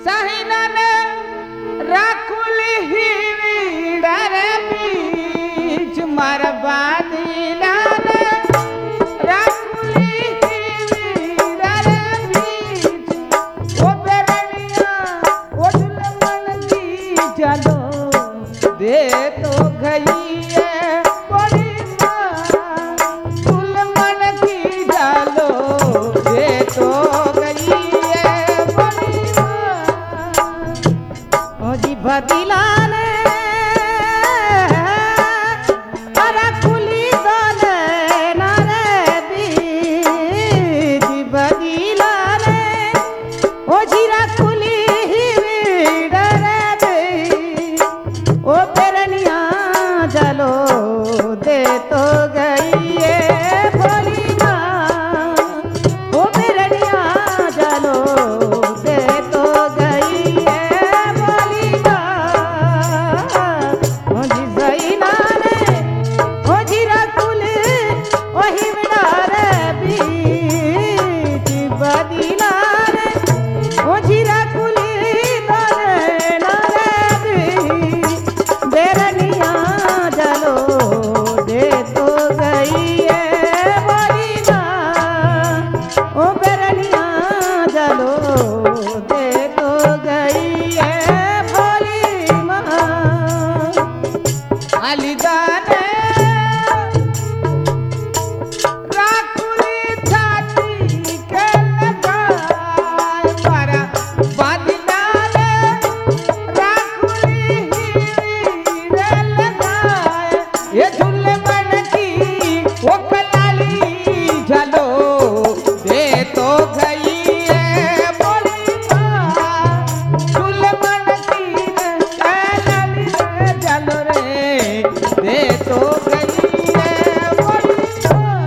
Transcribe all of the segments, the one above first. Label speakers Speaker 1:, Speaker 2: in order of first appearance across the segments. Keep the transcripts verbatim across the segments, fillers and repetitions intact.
Speaker 1: सहिनन राखुल हिविडर बीच मरबा दिलान राखुल हिविडर बीच ओ बेरनिया ओ दुलमन की चलो दे तो गई है बड़ी माँ दुलमन की चलो दे तो गई है बड़ी माँ
Speaker 2: ओ जी बदिलाने अरे कुली दोले नारे बीच बदिलाने ओ जीरा कुली हिविडरे बीच ओ बेरनिया चलो दे तो गई है भोली माँ ओ बेरनिया चलो दे तो गई है भोली माँ ओ जी सैना ने ओ जीरा कुल ओ हिविडारे बीच बदिला रे ओ जीरा कुली दोले नारे बीच बेरनिया चलो दे तो गई है बड़ी माँ ओ बेरनिया चलो दे तो गई है भोली माँ
Speaker 1: अलिदाने राखुली छाती के लगाए मारा बादिलाने राखुली हिविडे लगाए ये दुल्हन की वो कलाली चलो दे तो गई है बड़ी माँ दुल्हन की कलाली चलो रे दे तो गई है बड़ी माँ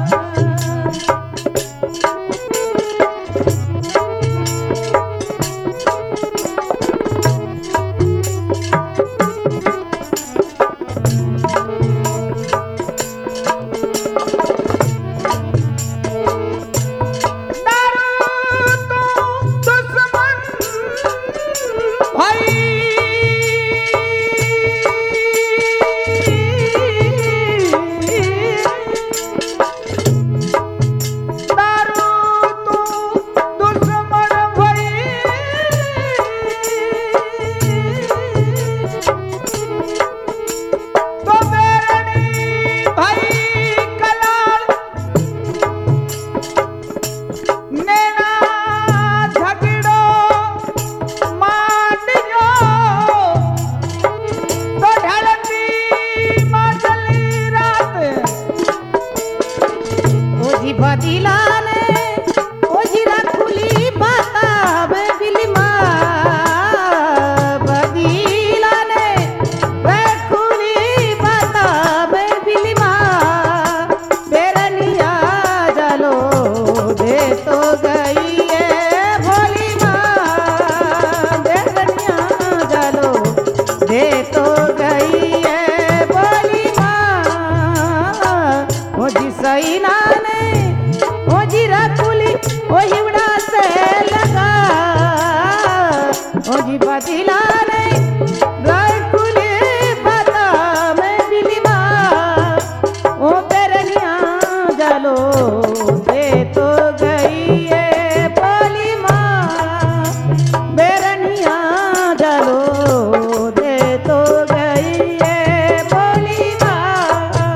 Speaker 1: दारू तो दुश्मन भाई दारू तो दुश्मन भाई तो बेरनी भाई कलाल नैना झगड़ो मांडियो तो ढलती मचली रात
Speaker 2: ओ जी बदिलाने ओ जीरा कुली बतावे बिली माँ बदिलाने वे कुली बतावे बिली माँ बेरनिया चलो दे तो गई है भोली माँ बेरनिया चलो दे तो गई है भोली माँ ओ जी सैना ने ओ जीरा कुली ओ हिवड़ा से लगा ओ जी बदिला ने गाय कुली बता मैं बिली माँ ओ बेरनिया चलो दे तो गई है भोली माँ बेरनिया चलो दे तो गई है भोली माँ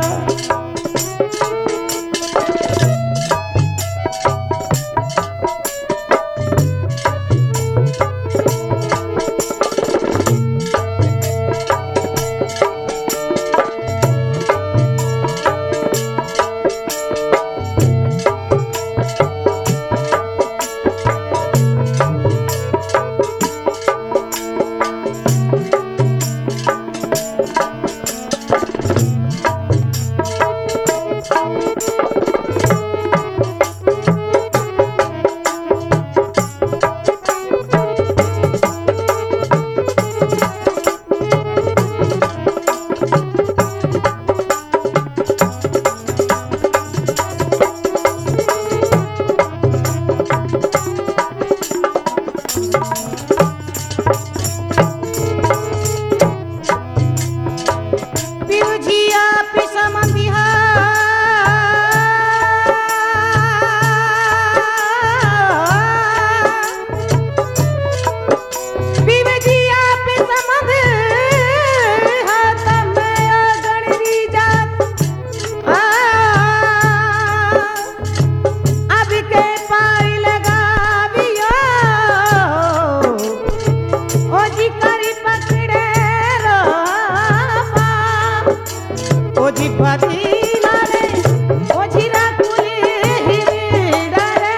Speaker 2: जी पतिला ने ओ जीरा कुली डरे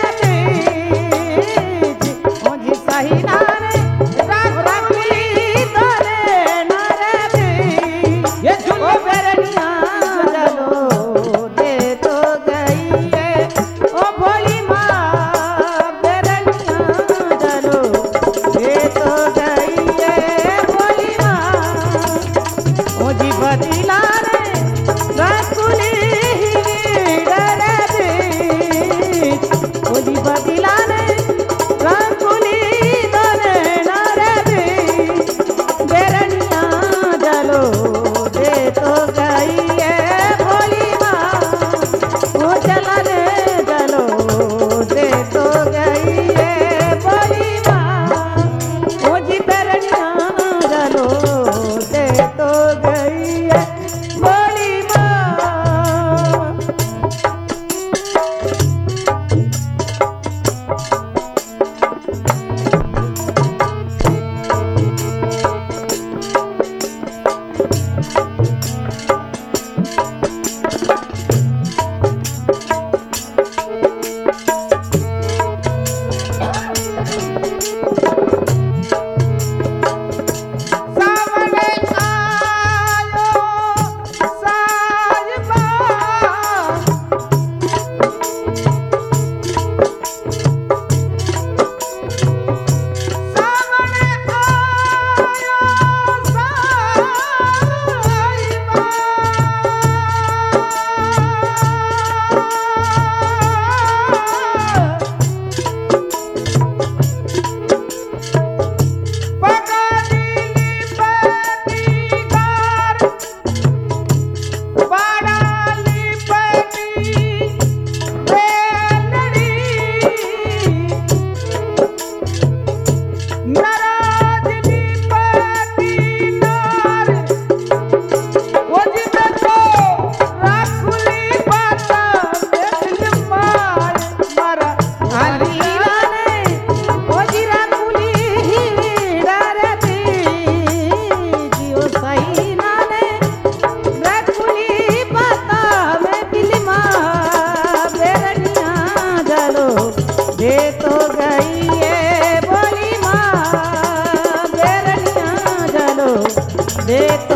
Speaker 2: बीच ओ जी सही ना ने राकुली तोरे नरे बीच
Speaker 1: ये
Speaker 2: ओ
Speaker 1: झूले
Speaker 2: बेरनिया चलो दे तो गई है ओ भोली माँ बेरनिया चलो दे तो गई है भोली माँ ओ जी बदला रे रसगुली डरे बीच ओ जी बदला रे रसगुली डरे नरे बीच बेरनिया चलो दे तो गई है भोली माँ ओ चला रे चलो दे तो गई है भोली माँ ओ जी बेरनिया चलो दे तो गई है भोली माँ
Speaker 1: सामने आयो साजबा सामने आयो साजबा
Speaker 2: हलीला ने ओ जीरा कुली डरे बीच ओ सही ना ने रकुली बतावे बिलमा बेरनिया चलो दे तो गई है भोली माँ बेरनिया चलो दे तो